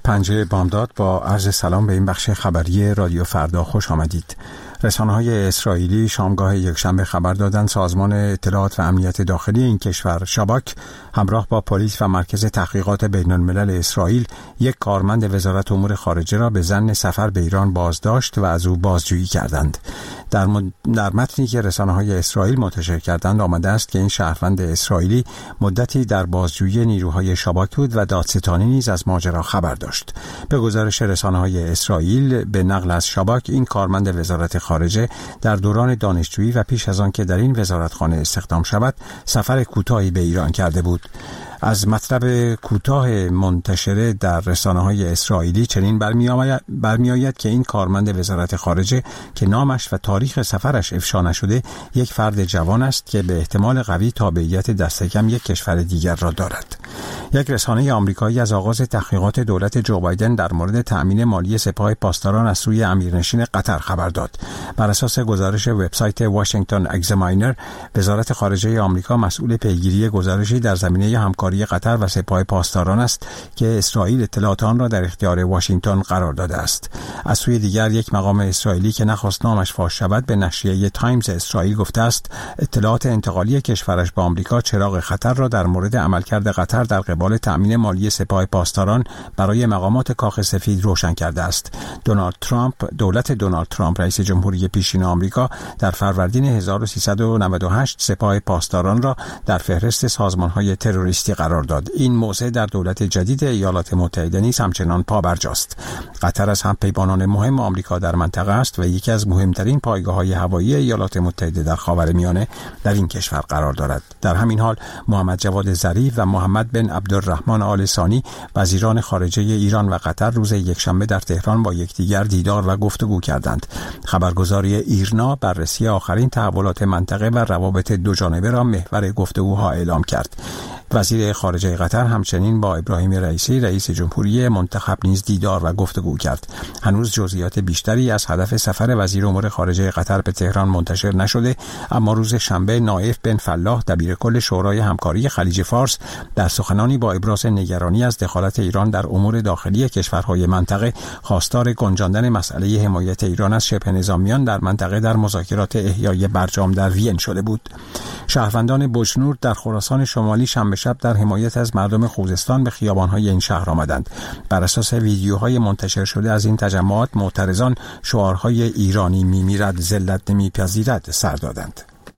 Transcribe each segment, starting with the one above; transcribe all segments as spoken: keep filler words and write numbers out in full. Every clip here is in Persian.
پنجه بامداد با عرض سلام به این بخش خبری رادیو فردا خوش آمدید. رسانه‌های اسرائیلی شامگاه یکشنبه خبر دادند سازمان اطلاعات و امنیت داخلی این کشور شباک همراه با پلیس و مرکز تحقیقات بین‌الملل اسرائیل یک کارمند وزارت امور خارجه را به ظن سفر به ایران بازداشت و از او بازجویی کردند. در, م... در متنی که رسانه‌های اسرائیل منتشر کردند آمده است که این شهروند اسرائیلی مدتی در بازجویی نیروهای شباک بود و دادستانی نیز از ماجرا خبر داشت. به گزارش رسانه‌های اسرائیل به نقل از شباک این کارمند وزارت خارجه در دوران دانشجویی و پیش از آن که در این وزارتخانه استخدام شود سفر کوتاهی به ایران کرده بود. از مطلب کوتاه منتشره در رسانه‌های اسرائیلی چنین برمی‌آید که این کارمند وزارت خارجه که نامش و تاریخ سفرش افشا نشده یک فرد جوان است که به احتمال قوی تابعیت دست کم یک کشور دیگر را دارد. یک رسانه آمریکایی از آغاز تحقیقات دولت جو بایدن در مورد تأمین مالی سپاه پاسداران از سوی امیرنشین قطر خبر داد. بر اساس گزارش وبسایت واشنگتن اگزاماینر، وزارت خارجه آمریکا مسئول پیگیری گزارشی در زمینه همکاری قطر و سپاه پاسداران است که اسرائیل اطلاعات آن را در اختیار واشنگتن قرار داده است. از سوی دیگر یک مقام اسرائیلی که نخواست نامش فاش شود به نشریه تایمز اسرائیل گفته است اطلاعات انتقالی کشورش به آمریکا چراغ خطر را در مورد عملکرد قطر در قبال تأمین مالی سپاه پاسداران برای مقامات کاخ سفید روشن کرده است. دونالد ترامپ دولت دونالد ترامپ رئیس جمهوری پیشین آمریکا در فروردین هزار و سیصد و نود و هشت سپاه پاسداران را در فهرست سازمان‌های تروریستی قرار داد. این موضع در دولت جدید ایالات متحده نیز همچنان پابرجاست. قطر از هم پیمانان مهم آمریکا در منطقه است و یکی از مهمترین پایگاه‌های هوایی ایالات متحده در خاورمیانه در این کشور قرار دارد. در همین حال محمد جواد ظریف و محمد بن عبدالرحمن آل ثانی وزیران خارجه ایران و قطر روز یکشنبه در تهران با یکدیگر دیدار و گفتگو کردند. خبرگزاری ایرنا بررسی آخرین تحولات منطقه و روابط دوجانبه را محور گفتگوها اعلام کرد. وزیر خارجه قطر همچنین با ابراهیم رئیسی رئیس جمهوری منتخب نیز دیدار و گفتگو کرد. هنوز جزئیات بیشتری از هدف سفر وزیر امور خارجه قطر به تهران منتشر نشده، اما روز شنبه نایف بن فلاح دبیرکل شورای همکاری خلیج فارس در سخنانی با ابراز نگرانی از دخالت ایران در امور داخلی کشورهای منطقه خواستار گنجاندن مسئله حمایت ایران از شبه نظامیان در منطقه در مذاکرات احیای برجام در وین شده بود. شهروندان بوشنور در خراسان شمالی شنبه شب در حمایت از مردم خوزستان به خیابان‌های این شهر آمدند. بر اساس ویدیوهای منتشر شده از این تجمعات معترضان شعارهای ایرانی میمیرد ذلت نمیپذیرد سر دادند.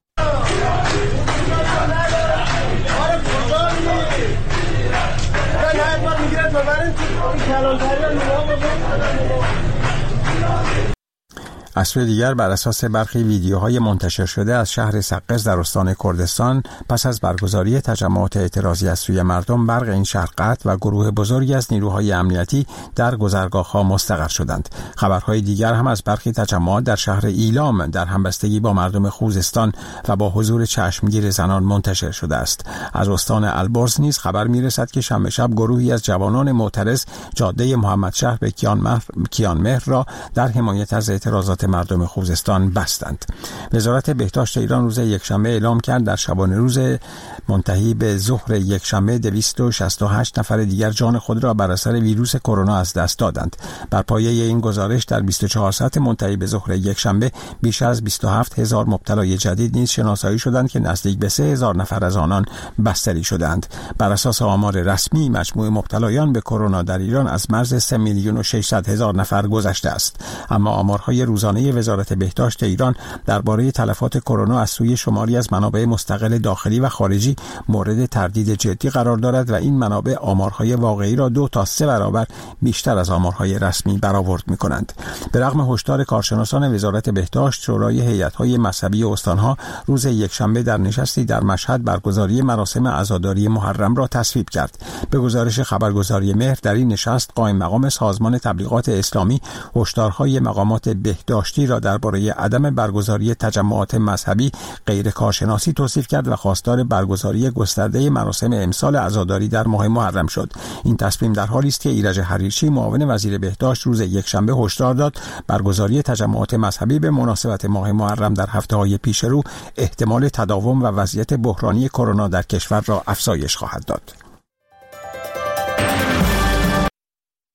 از سوی دیگر بر اساس برخی ویدیوهای منتشر شده از شهر سقز در استان کردستان پس از برگزاری تجمعات اعتراضی از سوی مردم برق این شهر قطع و گروه بزرگی از نیروهای امنیتی در گذرگاه‌ها مستقر شدند. خبرهای دیگر هم از برخی تجمعات در شهر ایلام در همبستگی با مردم خوزستان و با حضور چشمگیر زنان منتشر شده است. از استان البرز نیز خبر میرسد که شنبه شب گروهی از جوانان معترض جاده محمدشهر به کیانمهر کیانمهر را در حمایت از اعتراضات مردم خوزستان بستند. وزارت بهداشت ایران روز یکشنبه اعلام کرد در شبانه روز منتهی به ظهر یکشنبه دویست و شصت و هشت نفر دیگر جان خود را بر اثر ویروس کرونا از دست دادند. بر پایه این گزارش در بیست و چهار ساعت منتهی به ظهر یکشنبه بیش از بیست و هفت هزار مبتلای جدید نیز شناسایی شدند که نزدیک به سه هزار نفر از آنان بستری شدند. بر اساس آمار رسمی مجموع مبتلایان به کرونا در ایران از مرز سه میلیون و ششصد هزار نفر گذشته است. اما آمارهای روزانه وزارت بهداشت ایران درباره تلفات کرونا از سوی شماری از منابع مستقل داخلی و خارجی مورد تردید جدی قرار دارد و این منابع آمارهای واقعی را دو تا سه برابر بیشتر از آمارهای رسمی برآورد می‌کنند. به رغم هشدار کارشناسان وزارت بهداشت، شورای هیئت‌های مذهبی استان‌ها روز یکشنبه در نشستی در مشهد برگزاری مراسم عزاداری محرم را تصویب کرد. به گزارش خبرگزاری مهر در این نشست قائم مقام سازمان تبلیغات اسلامی هشدارهای مقامات بهداشتی را درباره عدم برگزاری تجمعات مذهبی غیر کارشناسی توصیف کرد و خواستار برگزاری گسترده مراسم امسال عزاداری در ماه محرم شد. این تصمیم در حالی است که ایرج حریرچی معاون وزیر بهداشت روز یکشنبه هشدار داد برگزاری تجمعات مذهبی به مناسبت ماه محرم در هفته‌های پیش رو احتمال تداوم و وضعیت بحرانی کرونا در کشور را افزایش خواهد داد.